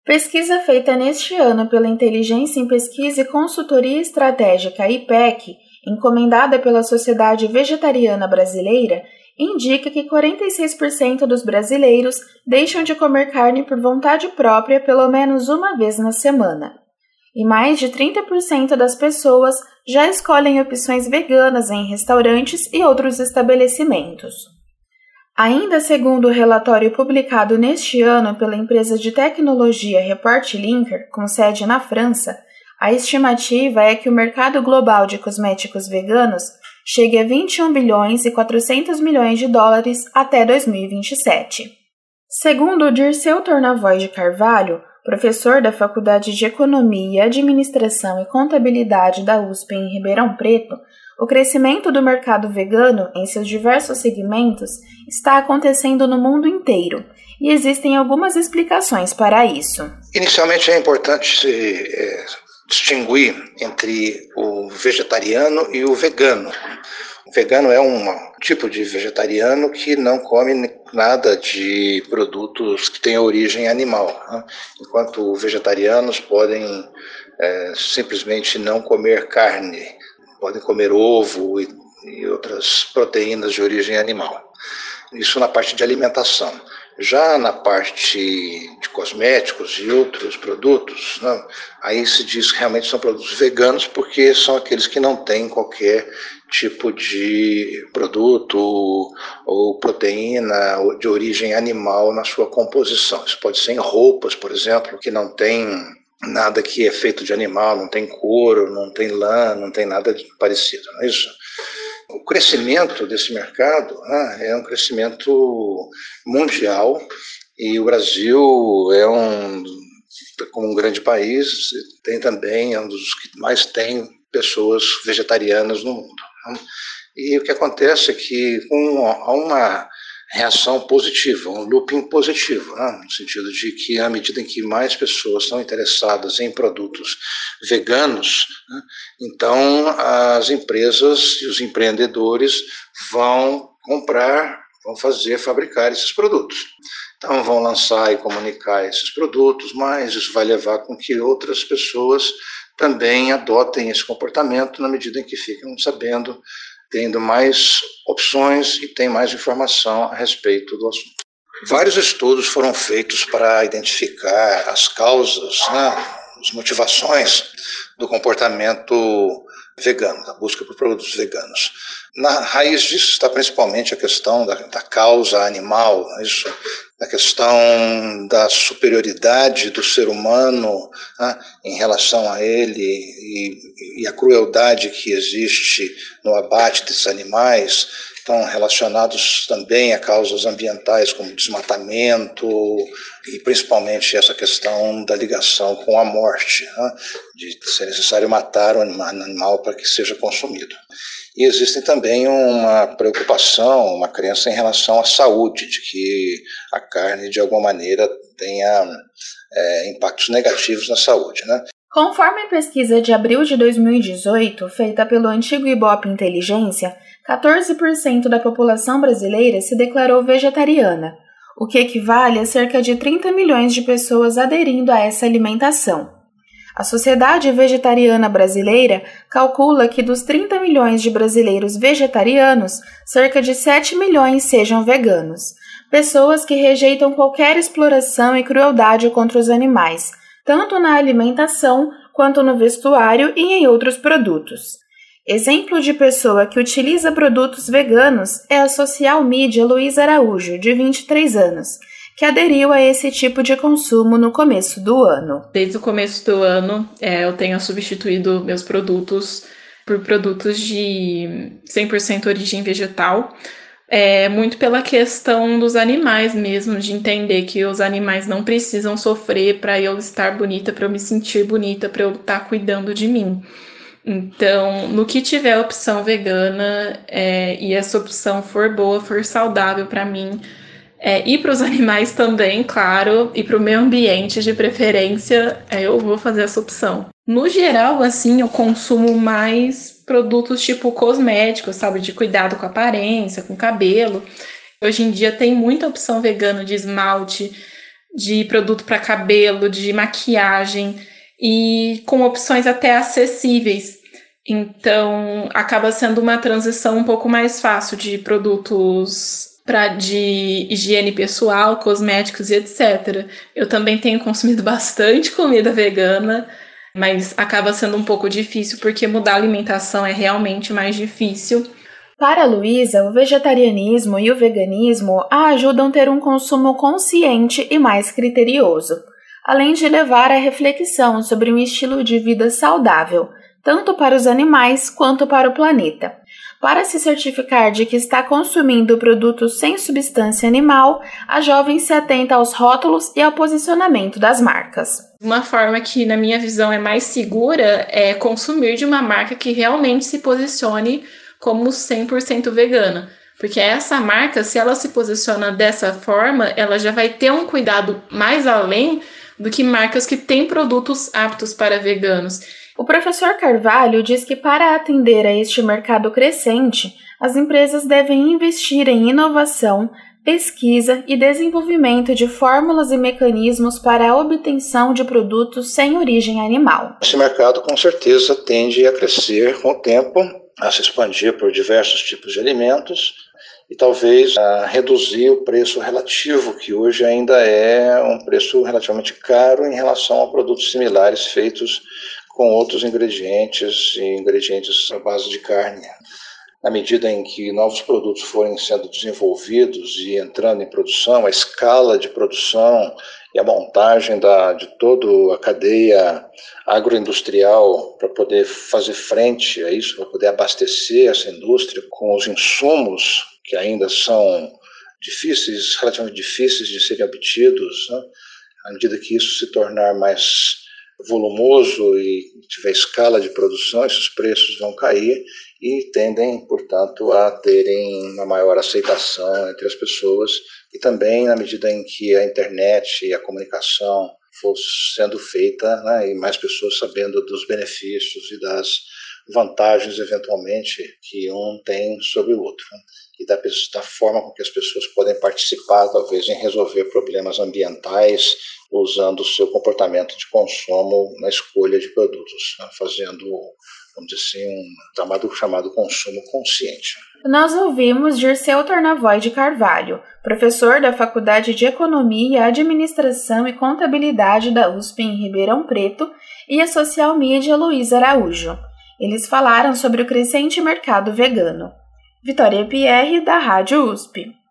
Pesquisa feita neste ano pela Inteligência em Pesquisa e Consultoria Estratégica IPEC, encomendada pela Sociedade Vegetariana Brasileira, indica que 46% dos brasileiros deixam de comer carne por vontade própria pelo menos uma vez na semana. E mais de 30% das pessoas já escolhem opções veganas em restaurantes e outros estabelecimentos. Ainda segundo o relatório publicado neste ano pela empresa de tecnologia Report Linker, com sede na França, a estimativa é que o mercado global de cosméticos veganos chegue a 21 bilhões e 400 milhões de dólares até 2027. Segundo Dirceu Tornavoy de Carvalho, professor da Faculdade de Economia, Administração e Contabilidade da USP em Ribeirão Preto, o crescimento do mercado vegano em seus diversos segmentos está acontecendo no mundo inteiro e existem algumas explicações para isso. Inicialmente é importante distinguir entre o vegetariano e o vegano. O vegano é um tipo de vegetariano que não come nada de produtos que tenham origem animal, né? Enquanto vegetarianos podem simplesmente não comer carne, podem comer ovo e outras proteínas de origem animal. Isso na parte de alimentação. Já na parte de cosméticos e outros produtos, né, aí se diz que realmente são produtos veganos porque são aqueles que não têm qualquer tipo de produto ou proteína de origem animal na sua composição. Isso pode ser em roupas, por exemplo, que não tem nada que é feito de animal, não tem couro, não tem lã, não tem nada parecido, não é isso? O crescimento desse mercado é um crescimento mundial e o Brasil como um grande país, tem também, é um dos que mais tem pessoas vegetarianas no mundo. Né? E o que acontece é que há uma reação positiva, um looping positivo, né? No sentido de que à medida em que mais pessoas estão interessadas em produtos veganos, né, então as empresas e os empreendedores vão fabricar esses produtos. Então vão lançar e comunicar esses produtos, mas isso vai levar com que outras pessoas também adotem esse comportamento na medida em que ficam sabendo, tendo mais opções e tem mais informação a respeito do assunto. Vários estudos foram feitos para identificar as causas, as motivações do comportamento vegano, da busca por produtos veganos. Na raiz disso está principalmente a questão da causa animal, a questão da superioridade do ser humano em relação a ele e a crueldade que existe no abate desses animais, estão relacionados também a causas ambientais como desmatamento e principalmente essa questão da ligação com a morte, de ser necessário matar o animal para que seja consumido. E existe também uma preocupação, uma crença em relação à saúde, de que a carne de alguma maneira tenha impactos negativos na saúde, né? Conforme a pesquisa de abril de 2018, feita pelo antigo Ibope Inteligência, 14% da população brasileira se declarou vegetariana, o que equivale a cerca de 30 milhões de pessoas aderindo a essa alimentação. A Sociedade Vegetariana Brasileira calcula que dos 30 milhões de brasileiros vegetarianos, cerca de 7 milhões sejam veganos, pessoas que rejeitam qualquer exploração e crueldade contra os animais, tanto na alimentação quanto no vestuário e em outros produtos. Exemplo de pessoa que utiliza produtos veganos é a social media Luísa Araújo, de 23 anos, que aderiu a esse tipo de consumo no começo do ano. Desde o começo do ano, eu tenho substituído meus produtos por produtos de 100% origem vegetal, muito pela questão dos animais mesmo, de entender que os animais não precisam sofrer para eu estar bonita, para eu me sentir bonita, para eu estar cuidando de mim. Então, no que tiver opção vegana e essa opção for boa, for saudável para mim, e para os animais também, claro, e para o meio ambiente de preferência, eu vou fazer essa opção. No geral, assim, eu consumo mais produtos tipo cosméticos, sabe, de cuidado com a aparência, com o cabelo. Hoje em dia tem muita opção vegana de esmalte, de produto para cabelo, de maquiagem, e com opções até acessíveis. Então, acaba sendo uma transição um pouco mais fácil de produtos de higiene pessoal, cosméticos e etc. Eu também tenho consumido bastante comida vegana, mas acaba sendo um pouco difícil, porque mudar a alimentação é realmente mais difícil. Para a Luísa, o vegetarianismo e o veganismo a ajudam a ter um consumo consciente e mais criterioso, além de levar à reflexão sobre um estilo de vida saudável, tanto para os animais quanto para o planeta. Para se certificar de que está consumindo produtos sem substância animal, a jovem se atenta aos rótulos e ao posicionamento das marcas. Uma forma que, na minha visão, é mais segura é consumir de uma marca que realmente se posicione como 100% vegana. Porque essa marca, se ela se posiciona dessa forma, ela já vai ter um cuidado mais além do que marcas que têm produtos aptos para veganos. O professor Carvalho diz que para atender a este mercado crescente, as empresas devem investir em inovação, pesquisa e desenvolvimento de fórmulas e mecanismos para a obtenção de produtos sem origem animal. Esse mercado com certeza tende a crescer com o tempo, a se expandir por diversos tipos de alimentos e talvez a reduzir o preço relativo, que hoje ainda é um preço relativamente caro em relação a produtos similares feitos com outros ingredientes e ingredientes à base de carne. Na medida em que novos produtos forem sendo desenvolvidos e entrando em produção, a escala de produção e a montagem de toda a cadeia agroindustrial para poder fazer frente a isso, para poder abastecer essa indústria com os insumos que ainda são difíceis, relativamente difíceis de serem obtidos, né? À medida que isso se tornar mais volumoso e tiver escala de produção, esses preços vão cair e tendem, portanto, a terem uma maior aceitação entre as pessoas e também na medida em que a internet e a comunicação for sendo feita, né, e mais pessoas sabendo dos benefícios e das vantagens, eventualmente, que um tem sobre o outro, né, e da forma com que as pessoas podem participar, talvez, em resolver problemas ambientais, usando o seu comportamento de consumo na escolha de produtos, né, fazendo, vamos dizer assim, um chamado consumo consciente. Nós ouvimos Dirceu Tornavoy de Carvalho, professor da Faculdade de Economia, Administração e Contabilidade da USP em Ribeirão Preto, e a social media Luísa Araújo. Eles falaram sobre o crescente mercado vegano. Vitória Pierre, da Rádio USP.